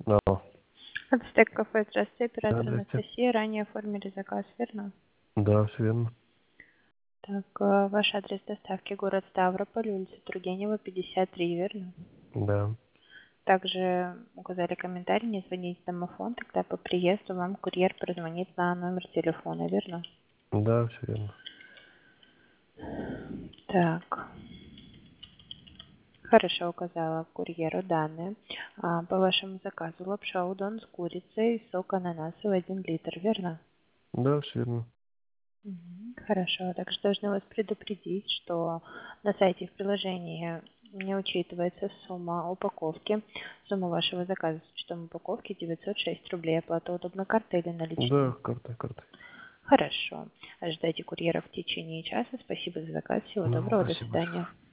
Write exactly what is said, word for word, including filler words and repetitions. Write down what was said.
Алло. Ацтек кафе, здравствуйте, Да, оператор здрасте. Анастасия. Ранее оформили заказ, верно? Да, все верно. Так, э, ваш адрес доставки город Ставрополь, улица Тургенева, пятьдесят три, верно? Да. Также указали комментарий, не звонить в домофон, тогда по приезду вам курьер прозвонит на номер телефона, верно? Да, все верно. Так, хорошо, указала курьеру данные. А, по вашему заказу лапша удон с курицей, сок ананасовый один литр, верно? Да, все верно. Мгм. Хорошо. Также должны вас предупредить, что на сайте в приложении не учитывается сумма упаковки. Сумма вашего заказа с учетом упаковки девятьсот шесть рублей. Оплата удобно картой или Да, наличными? карта, карта. Хорошо. Ожидайте курьера в течение часа. Спасибо за заказ. Всего Ну, доброго. До спасибо свидания. большое.